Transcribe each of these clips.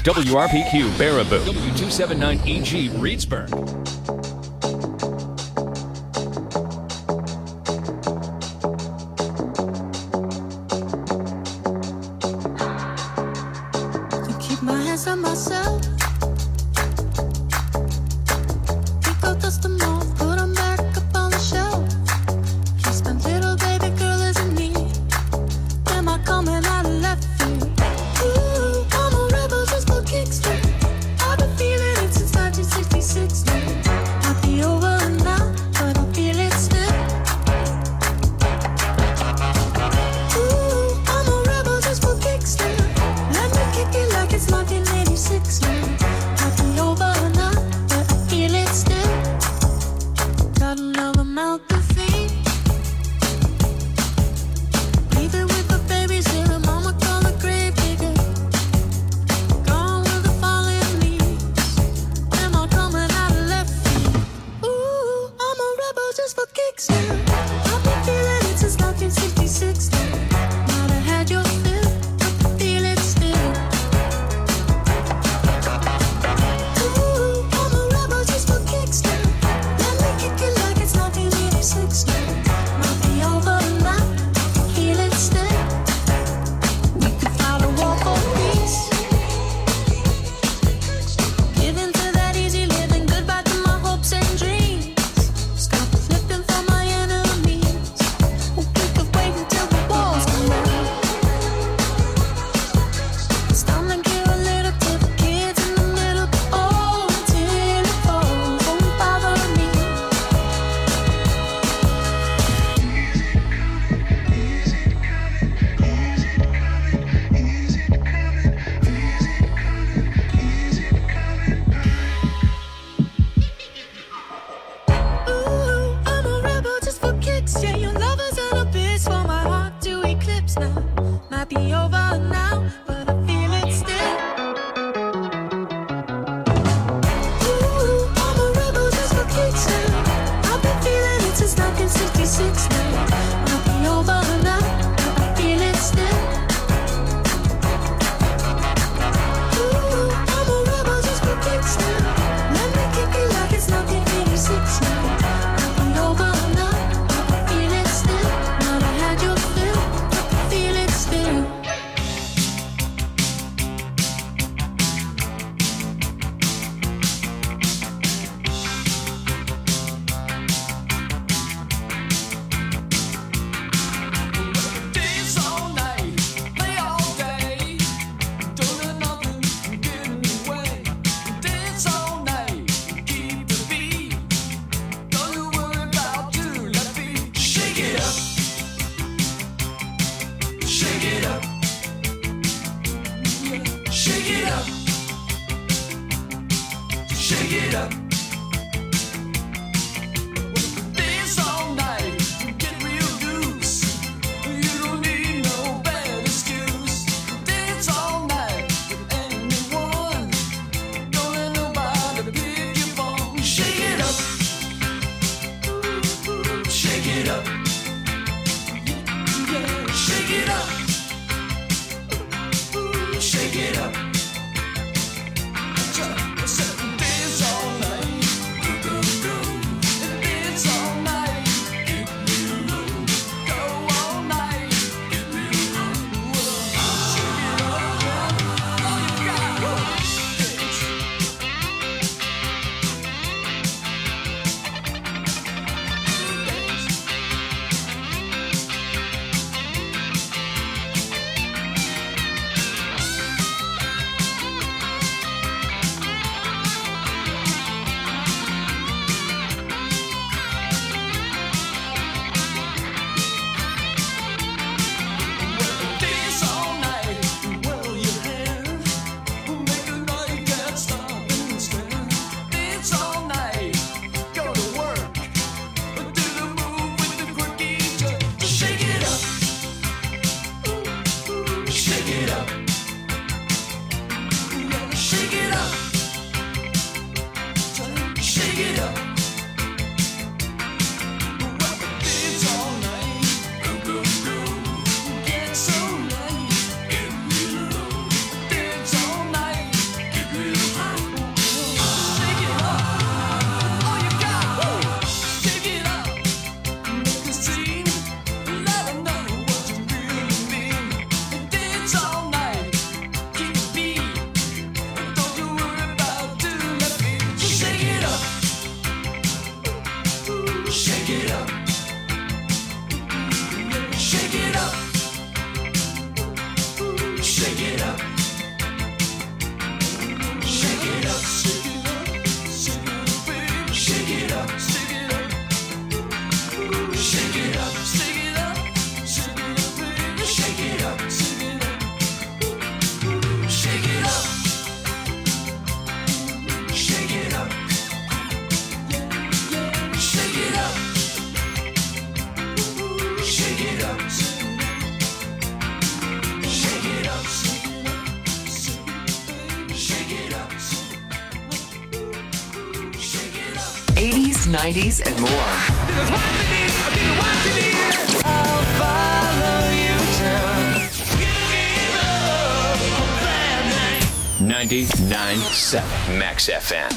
WRPQ Baraboo, W279EG Reedsburg. 80s, 90s, and more. I'll follow you down. 99.7 Max FM.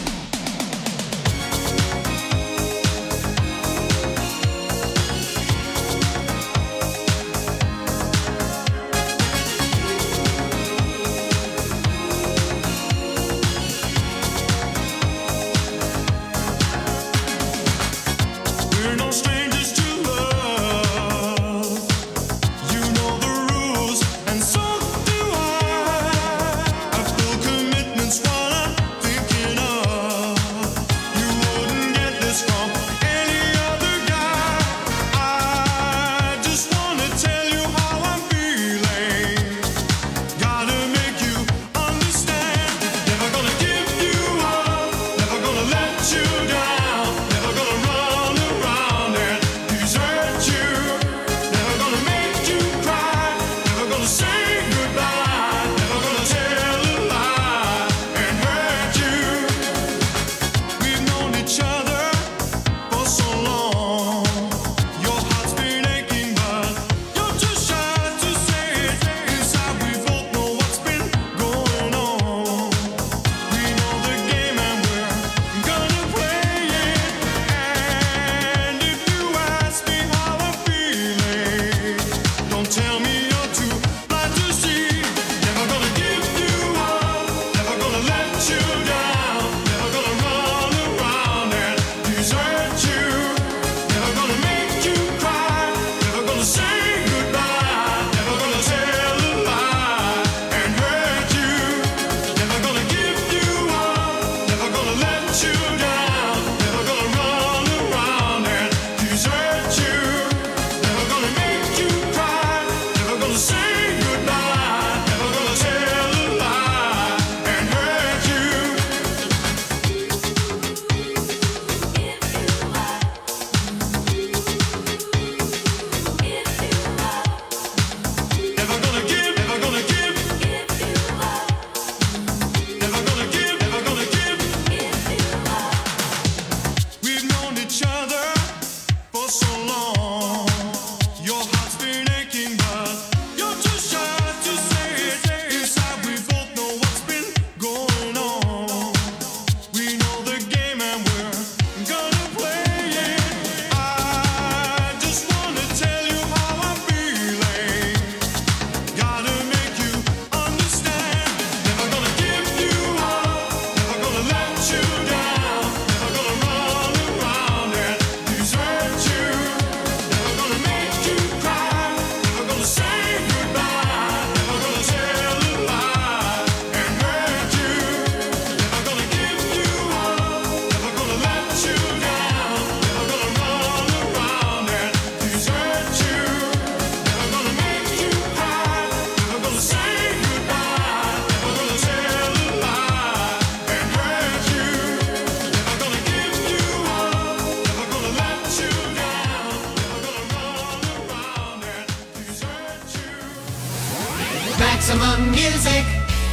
Maximum music,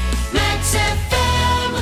Max FM.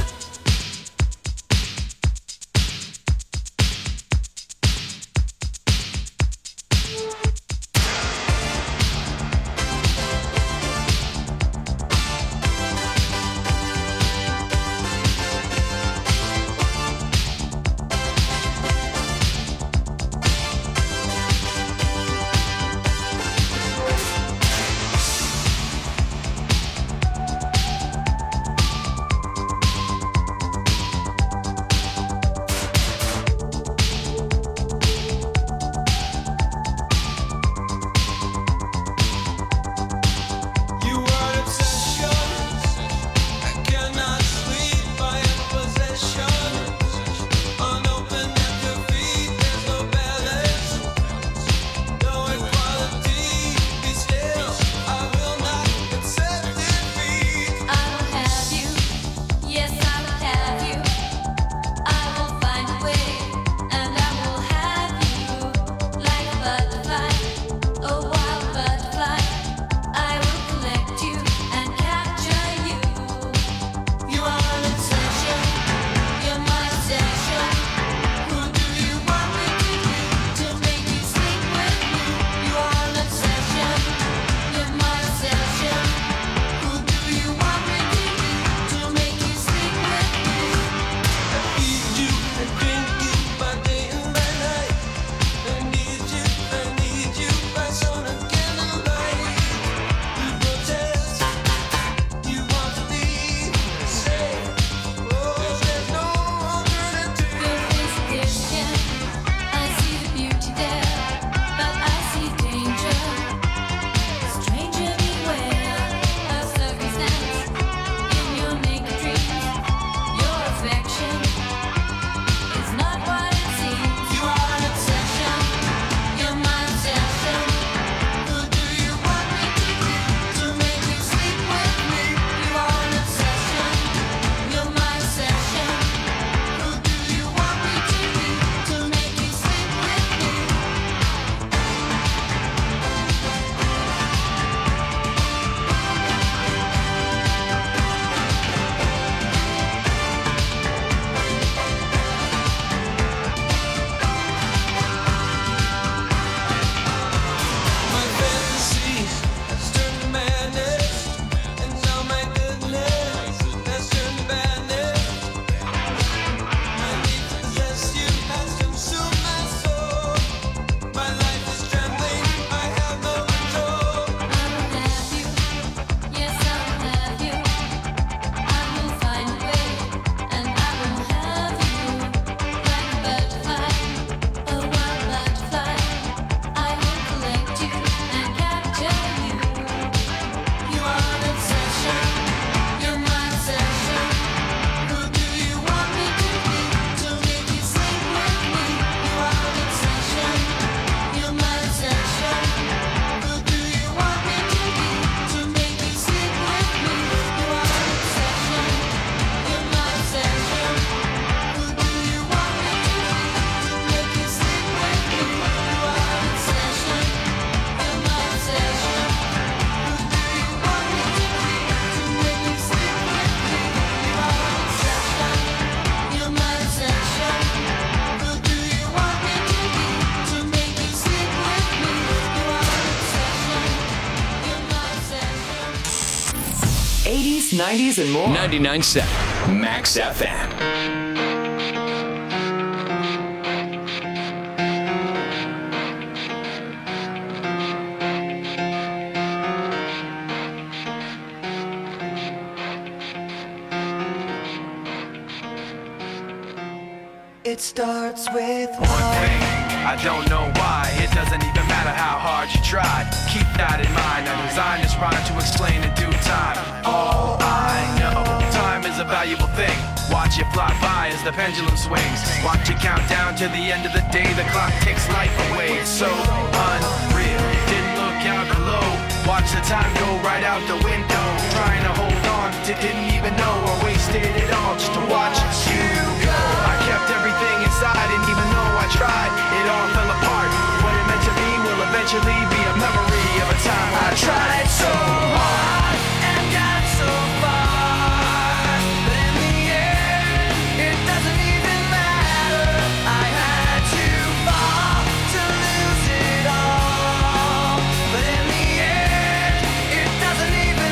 90s and more. 99.7 Max FM. It starts with one thing, I don't know why. It doesn't even matter how hard you try. Keep that in mind. I designed this rhyme to explain in due time. All I know, time is a valuable thing. Watch it fly by as the pendulum swings. Watch it count down to the end of the day. The clock takes life away. It's so unreal. Didn't look out below. Watch the time go right out the window. Trying to hold on to didn't even know I wasted it all just to watch you go. I kept everything inside, and even though I tried, it all fell apart. What it meant to be will eventually be a memory of a time I tried so hard and got so far, but in the end, it doesn't even matter. I had to fall to lose it all, but in the end, it doesn't even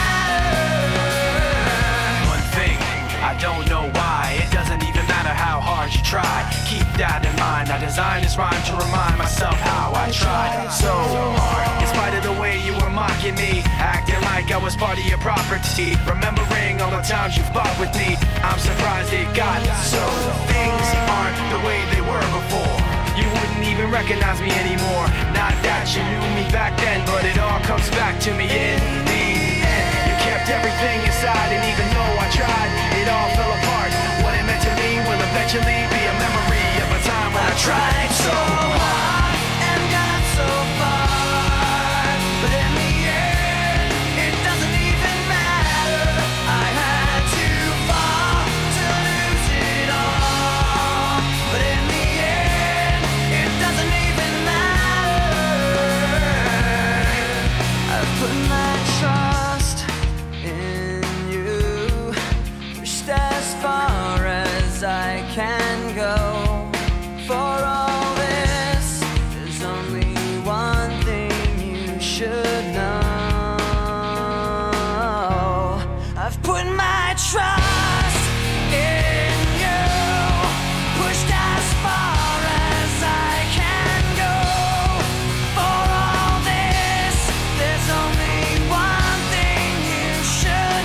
matter. One thing, I don't know why, it doesn't even matter how hard you try. Keep that in mind. I designed this rhyme to remind myself how I tried so hard. In spite of the way you were mocking me, acting like I was part of your property, remembering all the times you fought with me, I'm surprised it got so. Things aren't the way they were before. You wouldn't even recognize me anymore. Not that you knew me back then, but it all comes back to me in the end. You kept everything inside, and even though I tried, it all fell apart. What it meant to me will eventually be a memory of a time when I tried so hard and got so far, but in the end, it doesn't even matter. I had to fall to lose it all, but in the end, it doesn't even matter. I've put my trust in you, pushed as far as I can go. For all this, there's only one thing you should know. I've put my trust in you, pushed as far as I can go. For all this, there's only one thing you should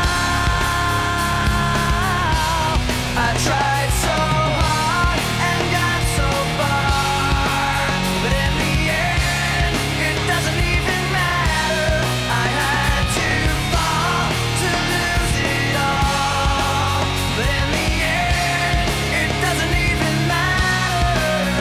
know. I tried so hard and got so far, but in the end, it doesn't even matter. I had to fall to lose it all, but in the end, it doesn't even matter.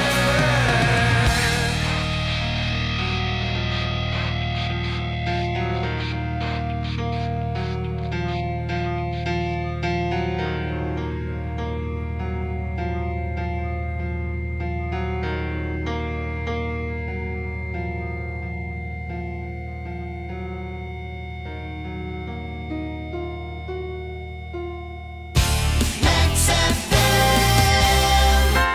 Max FM.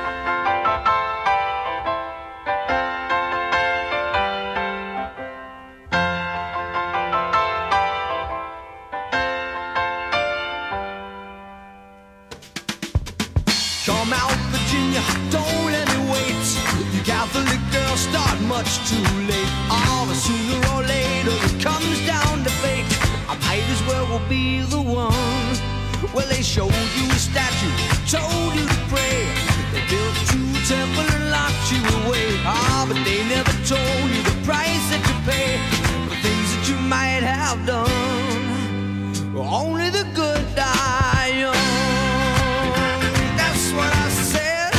Come out, Virginia, don't let me wait. You Catholic girls start much too late. Oh, but sooner or later it comes down to fate. I might as well be the one. Well, they showed you a statue, told you to pray. They built 2 temples and locked you away. Ah, but they never told you the price that you pay for things that you might have done. Only the good die young. That's what I said.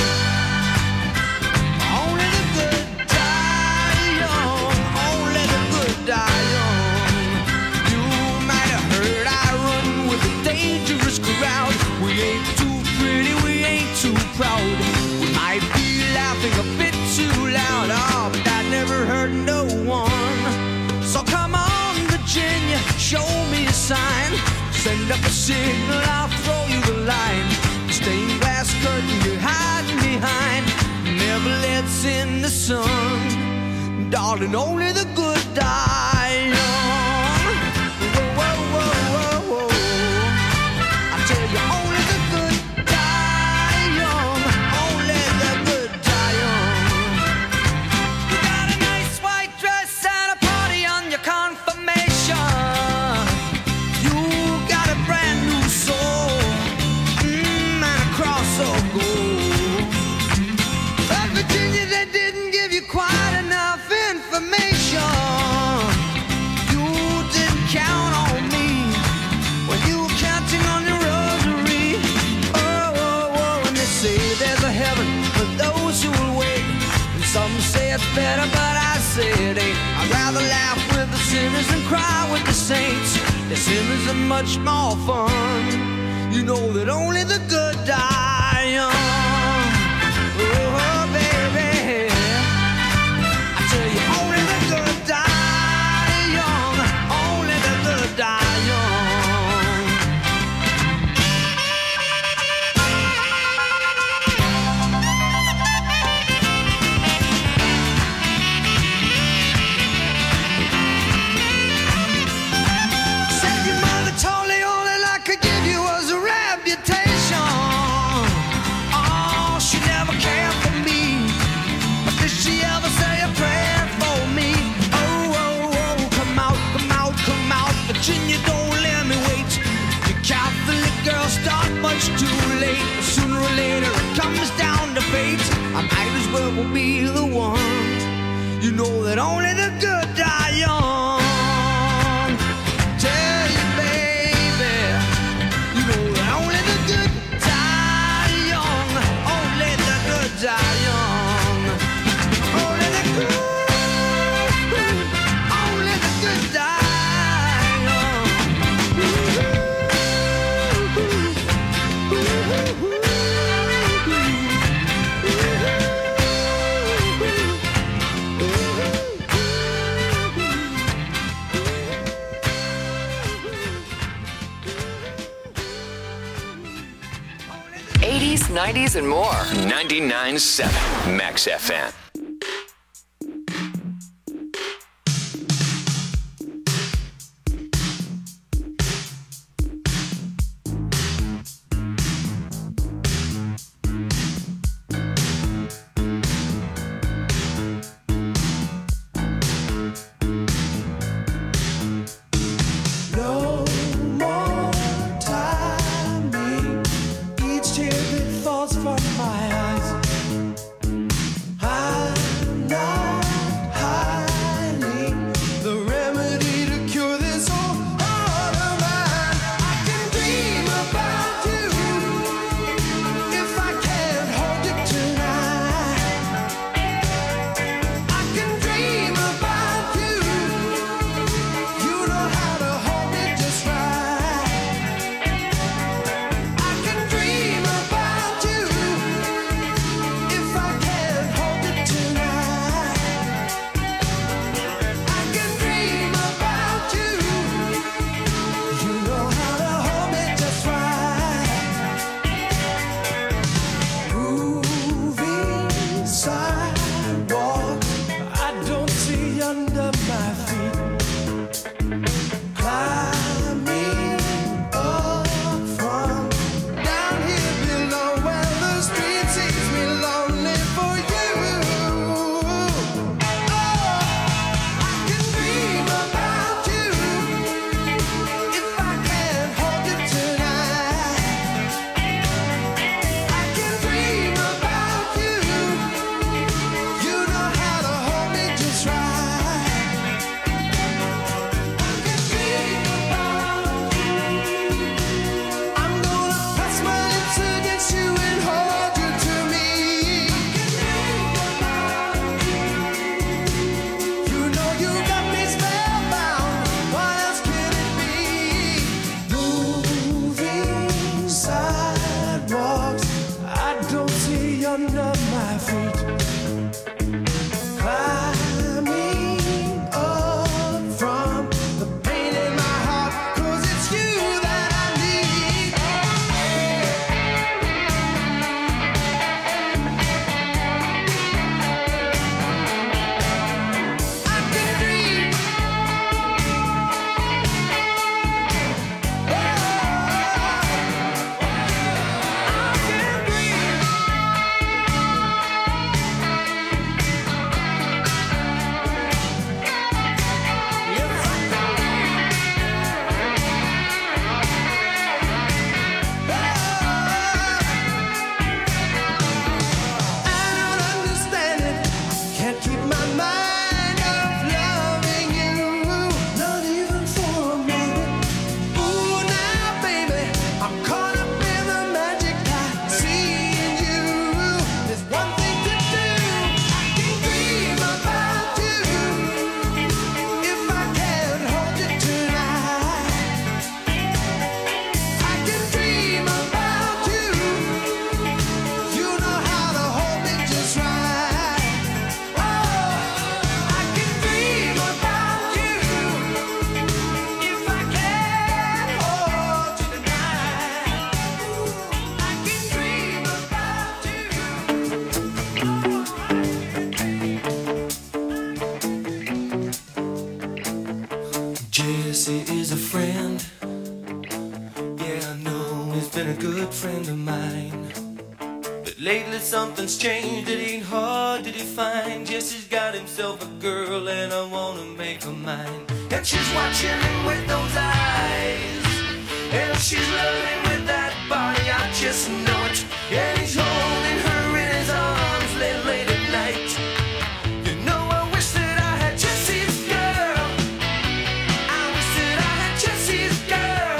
Only the good die young. Only the good die young. You might have heard I run with a dangerous crowd. We ain't too pretty, we ain't too proud. We might be laughing a bit too loud. Oh, but that never hurt no one. So come on, Virginia, show me a sign. Send up a signal, I'll throw you the line. Stained glass curtain you're hiding behind never lets in the sun. Darling, only the good die young. Whoa, whoa, whoa, whoa, gets better, but I say it ain't. I'd rather laugh with the sinners than cry with the saints. The sinners are much more fun. You know that only the good die young. Oh, baby, I tell you, only the good die young. Only the good die young. Virginia, don't let me wait. The Catholic girl start much too late. Sooner or later it comes down to fate. I might as well be the one. You know that only the good die young. Tell you, baby, you know that only the good die young. Only the good die young. Only the good, only the good die. '80s, '90s, and more. 99.7 Max FM. Lately something's changed, it ain't hard to define. Jesse's got himself a girl and I wanna make her mine. And she's watching him with those eyes, and she's loving him with that body, I just know it. And he's holding her in his arms late at night. You know I wish that I had Jesse's girl. I wish that I had Jesse's girl.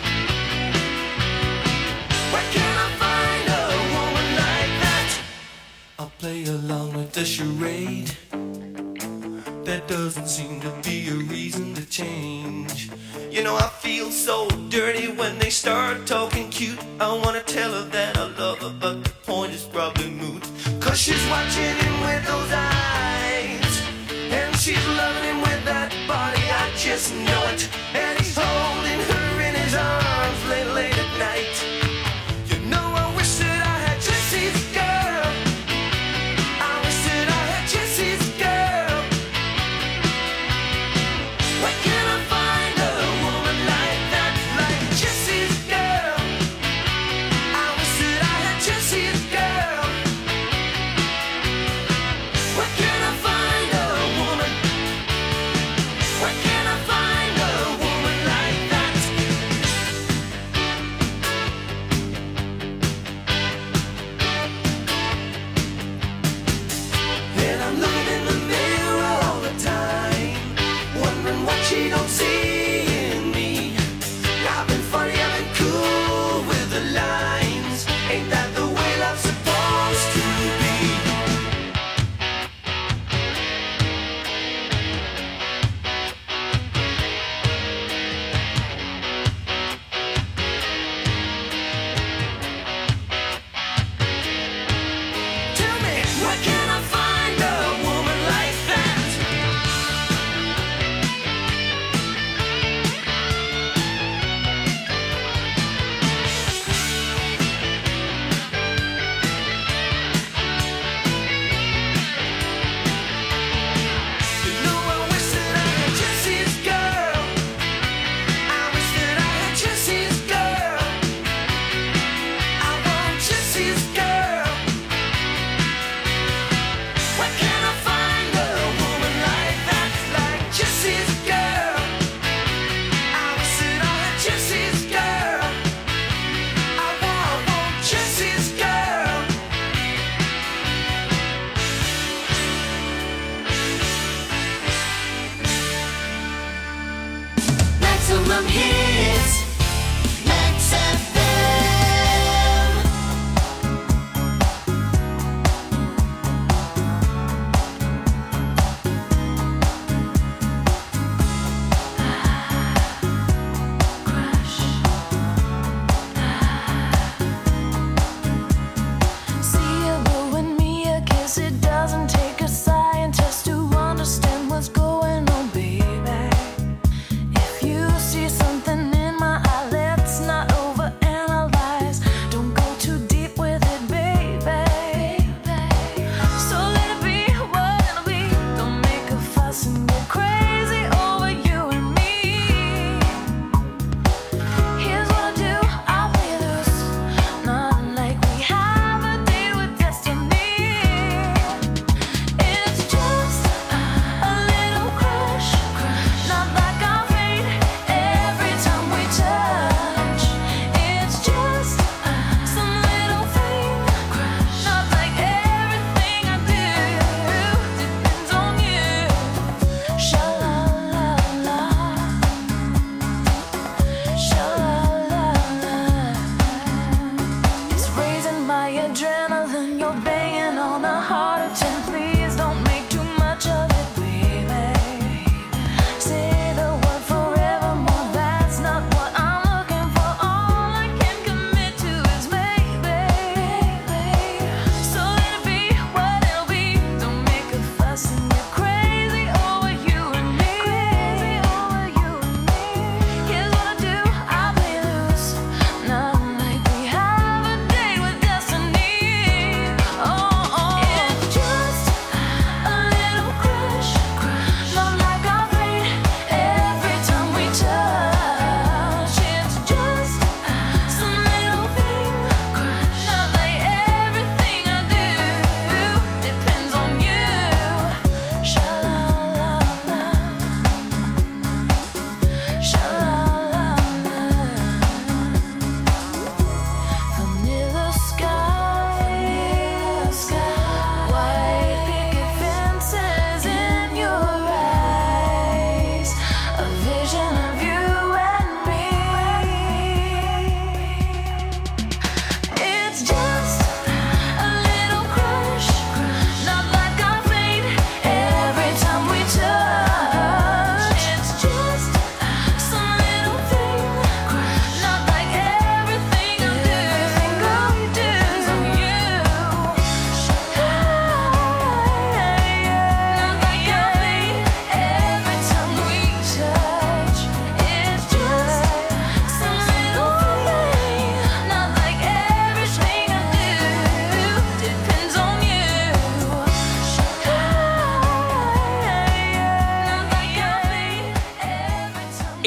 Where can I find a woman like that? I'll play along with the charade. There doesn't seem to be a reason to change. You know I feel so dirty when they start talking cute. I wanna tell her that I love her, but the point is probably moot. Cause she's watching him with those eyes, and she's loving him with that body, I just know it. And he's holding her in his arms late at night. You know I wish that I had Jesse's girl. I wish that I had Jesse's girl. Where can I find a woman like that, like Jesse's girl? I wish that I had Jesse's girl. Where can I find a woman? Where can I find a woman like that? And I'm looking in the mirror all the time, wondering what she don't see in me. I've been funny, I've been cool with the lines. Ain't that the way love's supposed to be? Tell me, where can I find a woman like that? You know I wish that I had Jesse's girl. I wish that I had Jesse's girl. I want Jesse's girl. Where can I find a woman like that, like Jesse's girl? I wish that I had Jesse's girl. I want Jesse's girl. Maximum hits, Max FM. See you blowing me a kiss. It doesn't take a scientist to understand what's going on, baby. If you see something in my eye, let's not overanalyze. Don't go too deep with it, baby. So let it be what it'll be. Don't make a fuss and get crazy over you and me. Here's what I do, I'll play loose. Nothing like we have a date with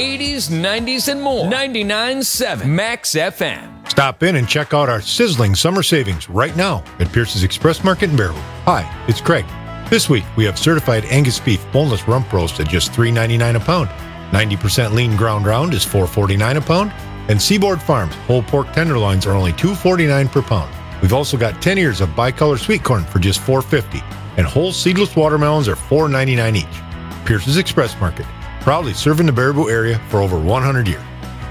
80s, 90s, and more. 99.7 Max FM. Stop in and check out our sizzling summer savings right now at Pierce's Express Market in Bearwood. Hi, it's Craig. This week, we have certified Angus beef boneless rump roast at just $3.99 a pound. 90% lean ground round is $4.49 a pound. And Seaboard Farms whole pork tenderloins are only $2.49 per pound. We've also got 10 ears of bicolor sweet corn for just $4.50. And whole seedless watermelons are $4.99 each. Pierce's Express Market, proudly serving the Baraboo area for over 100 years.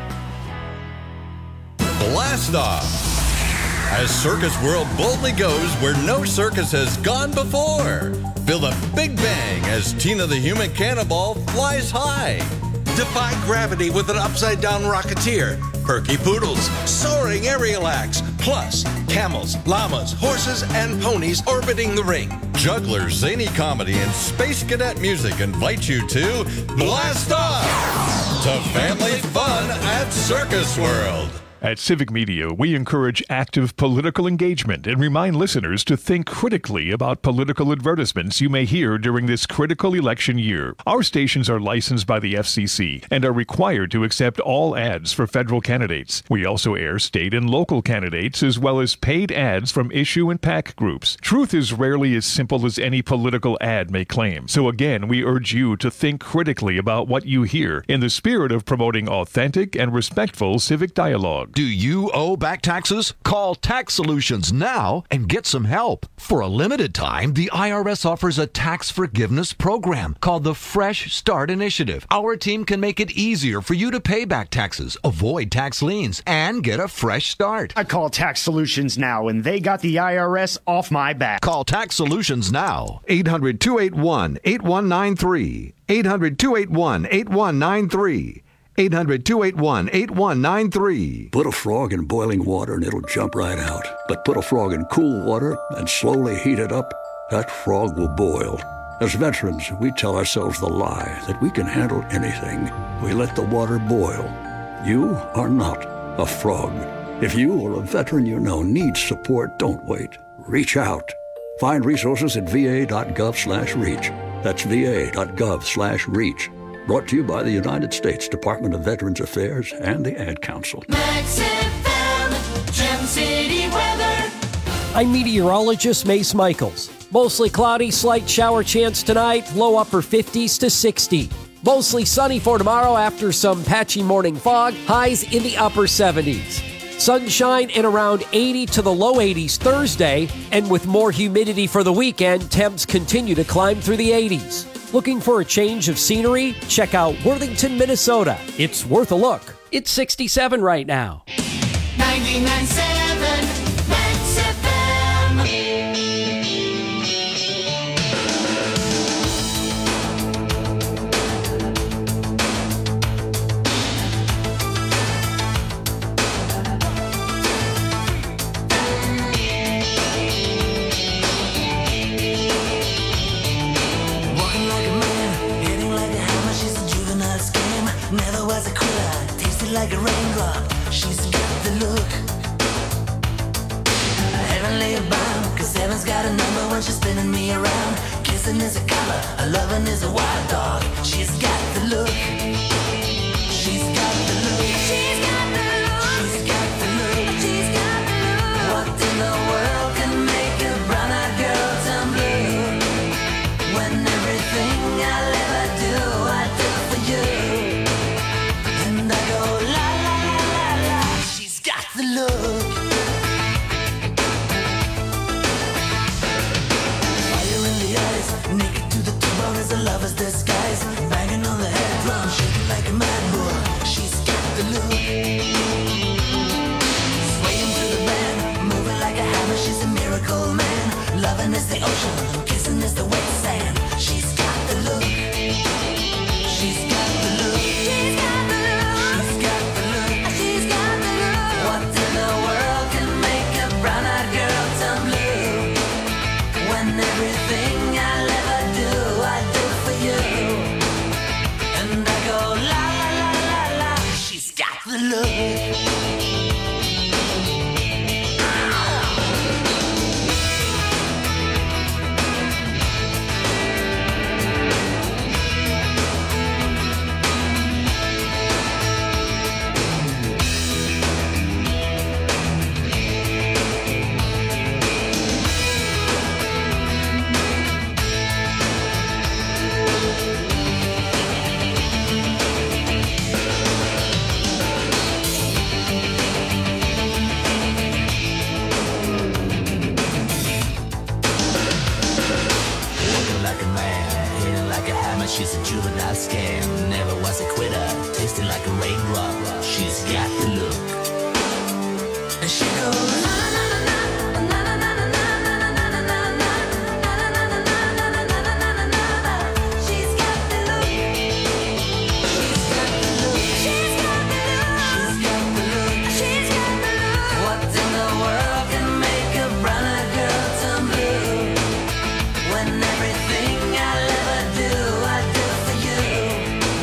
Blast off! As Circus World boldly goes where no circus has gone before. Feel the big bang as Tina the Human Cannonball flies high. Defy gravity with an upside-down rocketeer. Perky poodles, soaring aerial acts, plus camels, llamas, horses, and ponies orbiting the ring. Jugglers, zany comedy, and space cadet music invite you to Blast Off! To family fun at Circus World. At Civic Media, we encourage active political engagement and remind listeners to think critically about political advertisements you may hear during this critical election year. Our stations are licensed by the FCC and are required to accept all ads for federal candidates. We also air state and local candidates as well as paid ads from issue and PAC groups. Truth is rarely as simple as any political ad may claim. So again, we urge you to think critically about what you hear in the spirit of promoting authentic and respectful civic dialogue. Do you owe back taxes? Call Tax Solutions now and get some help. For a limited time, the IRS offers a tax forgiveness program called the Fresh Start Initiative. Our team can make it easier for you to pay back taxes, avoid tax liens, and get a fresh start. I call Tax Solutions now, and they got the IRS off my back. Call Tax Solutions now. 800-281-8193. 800-281-8193. 800-281-8193. Put a frog in boiling water and it'll jump right out. But put a frog in cool water and slowly heat it up, that frog will boil. As veterans, we tell ourselves the lie that we can handle anything. We let the water boil. You are not a frog. If you or a veteran you know needs support, don't wait. Reach out. Find resources at va.gov/reach. That's va.gov/reach. Brought to you by the United States Department of Veterans Affairs and the Ad Council. Max FM, Gem City weather. I'm meteorologist Mace Michaels. Mostly cloudy, slight shower chance tonight, low upper 50s to 60. Mostly sunny for tomorrow after some patchy morning fog, highs in the upper 70s. Sunshine in around 80 to the low 80s Thursday, and with more humidity for the weekend, temps continue to climb through the 80s. Looking for a change of scenery? Check out Worthington, Minnesota. It's worth a look. It's 67 right now. 99.7 Max FM. Never was a quitter, tasted like a raindrop. She's got the look. Heavenly bound, cause heaven's got a number when she's spinning me around. Kissing is a color, a loving is a wild dog. She's got the look. She's got the look. She's got the look. She's got the look. She's got the look. What in the world can make a brown-eyed girl turn blue? When everything I'll ever do, I do for you. The look. Fire in the eyes, naked to the bone as a lover's disguise. Banging on the head drum, shaking like a mad bull. She's got the look. Swaying to the band, moving like a hammer. She's a miracle man. Loving is the ocean, kissing is the wet sand. She's got the look. She's got the look. She's got the look. She's got the look. She's got the look. What in the world can make a brown-eyed girl turn blue? When everything I'll ever do, I do for you. And I go la la la la la. She's got the look. life scam. Never was a quitter, tasted like a raindrop. She's got the look. And she goes, na na na na na na na na na na na na na na. She's got the look. She's got the look. She's got the look. She's got the look. What in the world can make a brown girl turn blue? When everything I'll ever do, I do for you.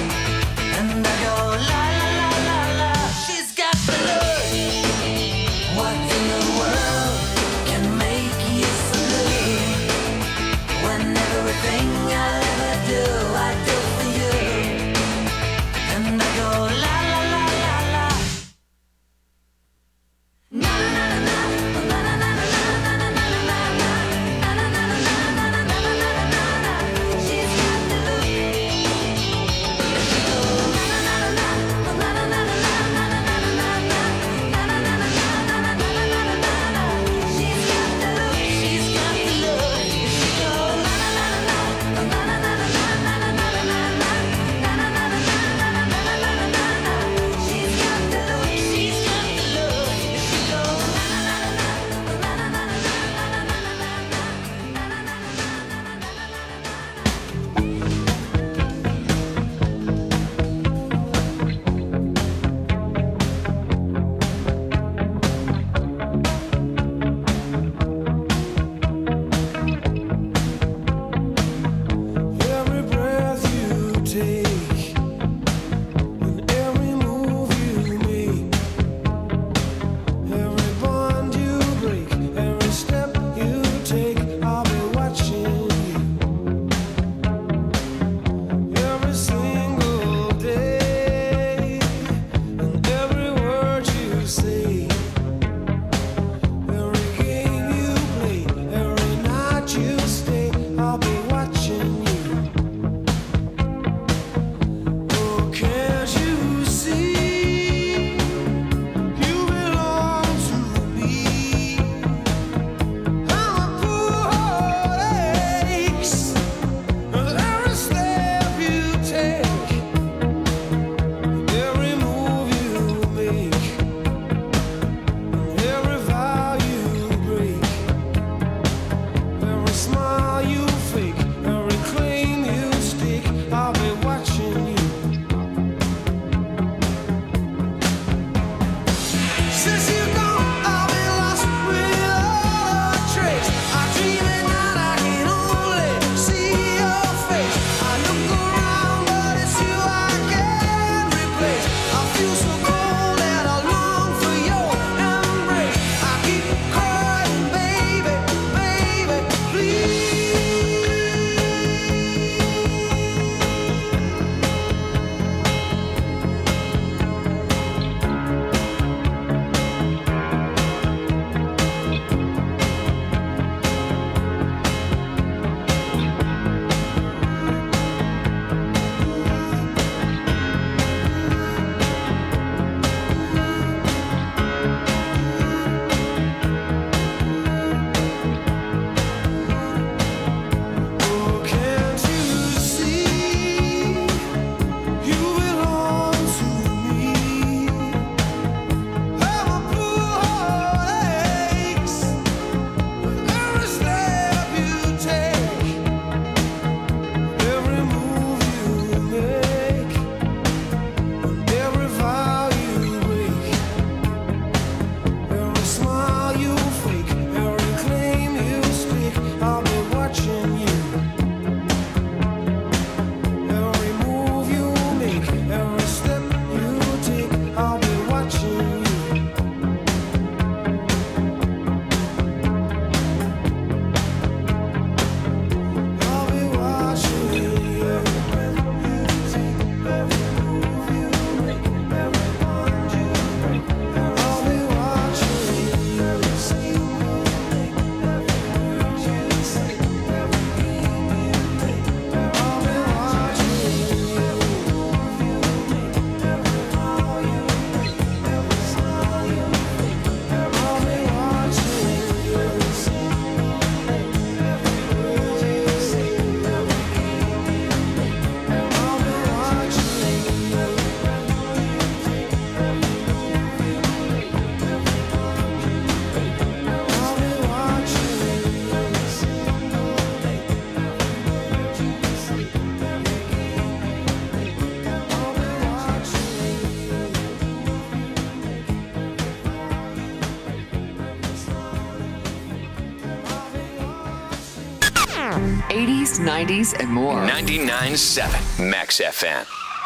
80s, 90s, and more. 99.7 Max FM.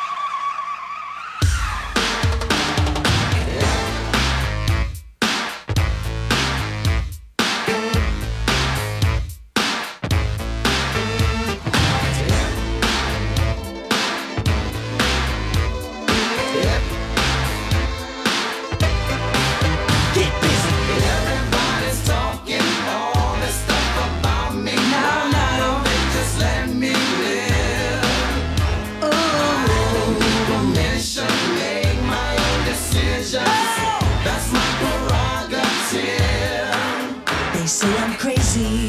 They say I'm crazy,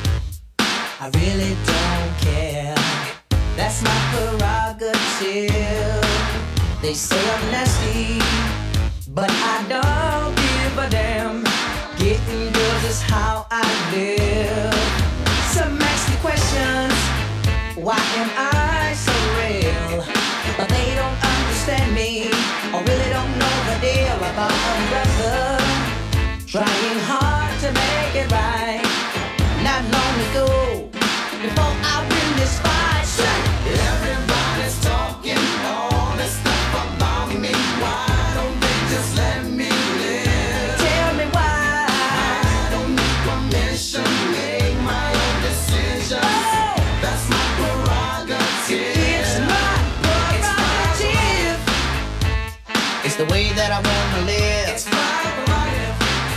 I really don't care. That's my prerogative. They say I'm nasty, but I don't give a damn. Getting girls is how I live. Some ask me questions, why am I so real? But they don't understand me, or really don't know the deal about a brother trying hard to make it right. Not long ago, before I win this fight, everybody's talking all this stuff about me. Why don't they just let me live? Tell me why. I don't need permission, make my own decisions. That's my prerogative. It's my prerogative. It's the way that I wanna live. It's my prerogative.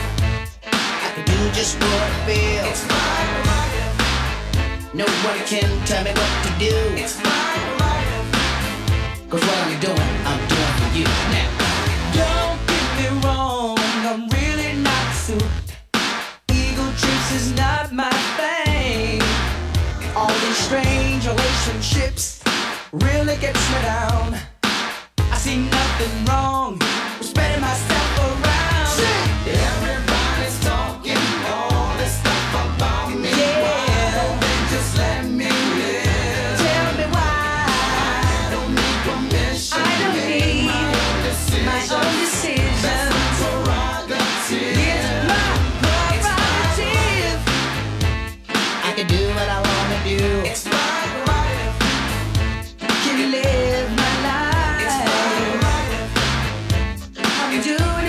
I can do just what I feel. It's my prerogative. No one can tell me what to do. It's my prerogative. 'Cause what I'm doing for you now. Don't get me wrong, I'm really not suited. Ego trips is not my thing. All these strange relationships really gets me down. I see nothing wrong with spreading myself around. Everybody's talking all this stuff about me. Yeah. Why don't they just let me live? Tell me why. I don't need permission. I don't need my own decisions. That's my prerogative. It's my prerogative. I can do what I wanna do. It's my prerogative. Can live my life. It's my prerogative. I'm doing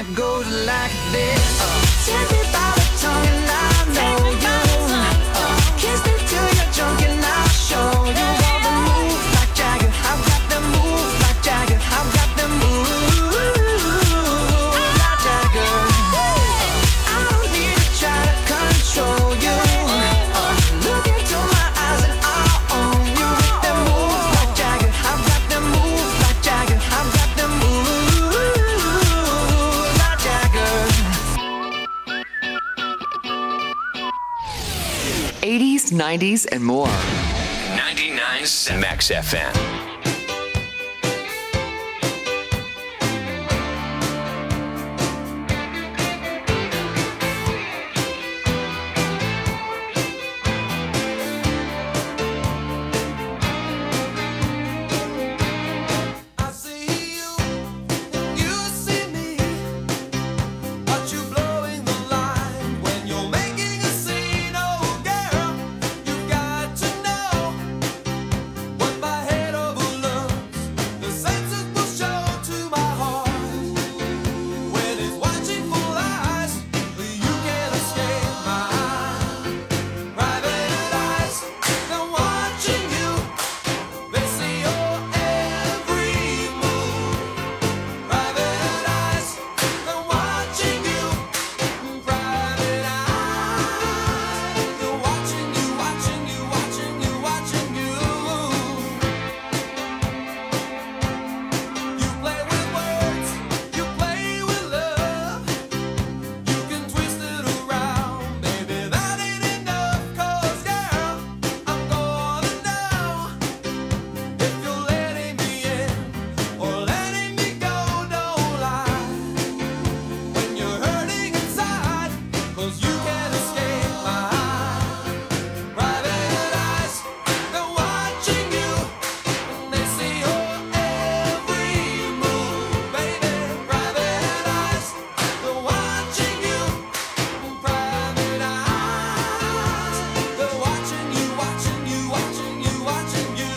it goes like this. Take me by the tongue and I know you. Kiss me till you're drunk and I'll show you all the moves like Jagger. I've got them moves like Jagger. I've got them moves like Jagger. I don't need to try to control you. Look into my eyes and I'll own you with them moves like Jagger. I've got them moves like Jagger. I've got them moves like Jagger. 80s, 90s, and more. 99 Max FM. But you blowing the line when you're making a scene, oh girl. You got to know what my head overlooks. The senses will show to my heart when it's watching full eyes. You can't escape my private eyes. They're watching you. They see your every move. Private eyes. They're watching you. Private eyes. They're watching you, watching you, watching you, watching you. You play with words, you play with love. You can twist it around, baby, that ain't enough. 'Cause girl, I'm gonna know if you're letting me in or letting me go. Don't lie when you're hurting inside, 'cause you can't escape my private eyes. They're watching you, and they see your every move, baby. Private eyes, they're watching you. Private eyes, they're watching you, watching you, watching you, watching you.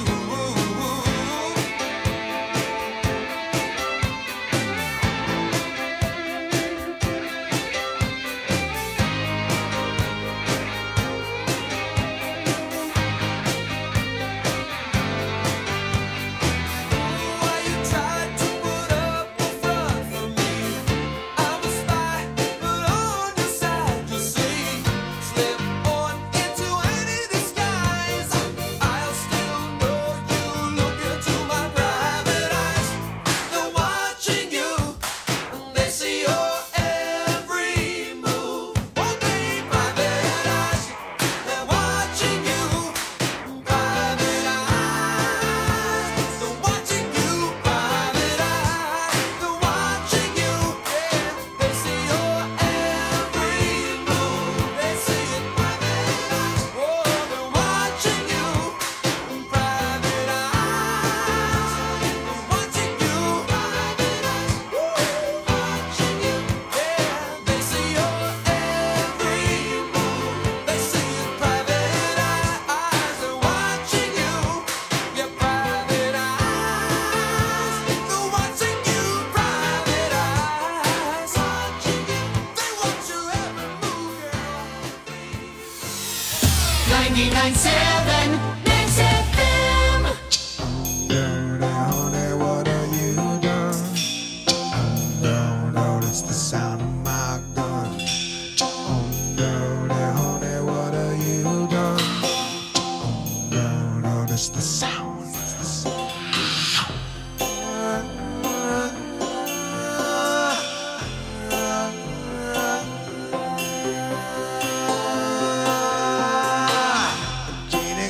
Why you tried to put up a front for me? I'm a spy, but on your side, you see. Slip on into any disguise, I'll still know you. Look into my private eyes. They're watching you, and they see your every move. Won't they? Private eyes. They're watching you. Private eyes. They're watching you. Private eyes. They're watching you. Yeah, they see your every move. They see it. Private eyes. Oh, they're watching you. Private eyes. They're watching you. Private eyes. Watching you. Yeah, they see your every move. They see it. Private eyes. They're watching you. Your private eyes. They're watching you. Private eyes. Watching you. They watch your every move, girl. 99.7 Max FM. Honey, what have you done? Notice the sound of my gun. Honey, what have you done? Notice the sound. Genie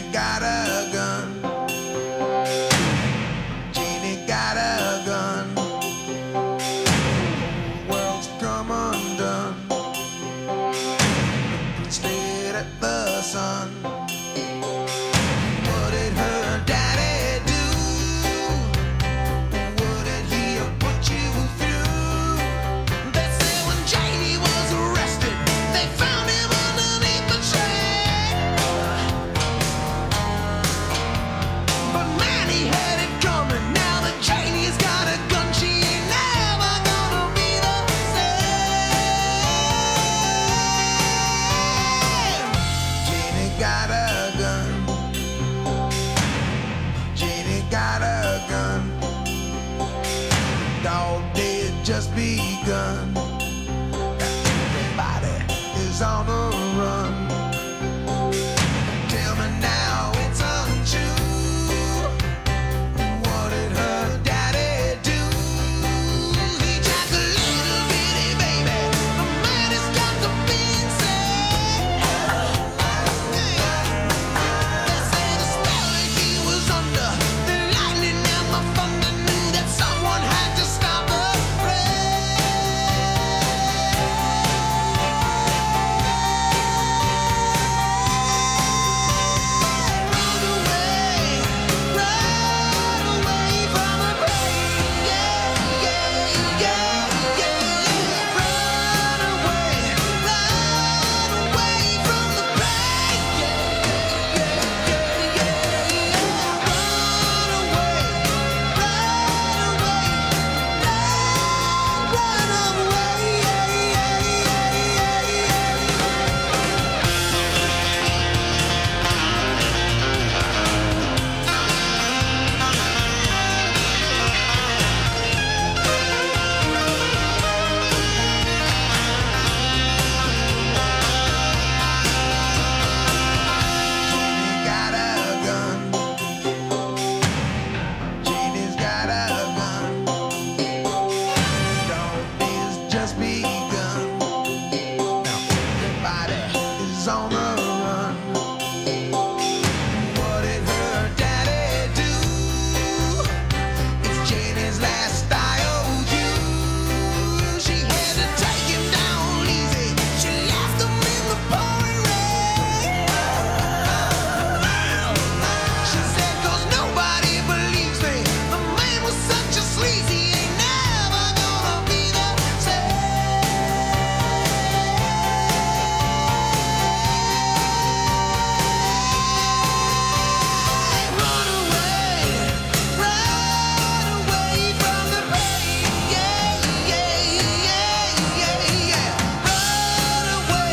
just be